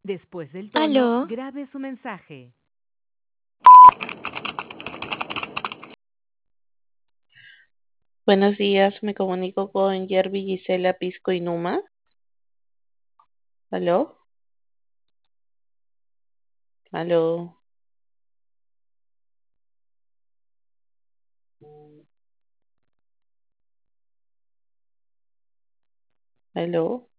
Después del tono, Aló, grabe su mensaje. Buenos días, me comunico con Yerby Gisela Pisco y Numa. ¿Aló? ¿Aló? ¿Aló?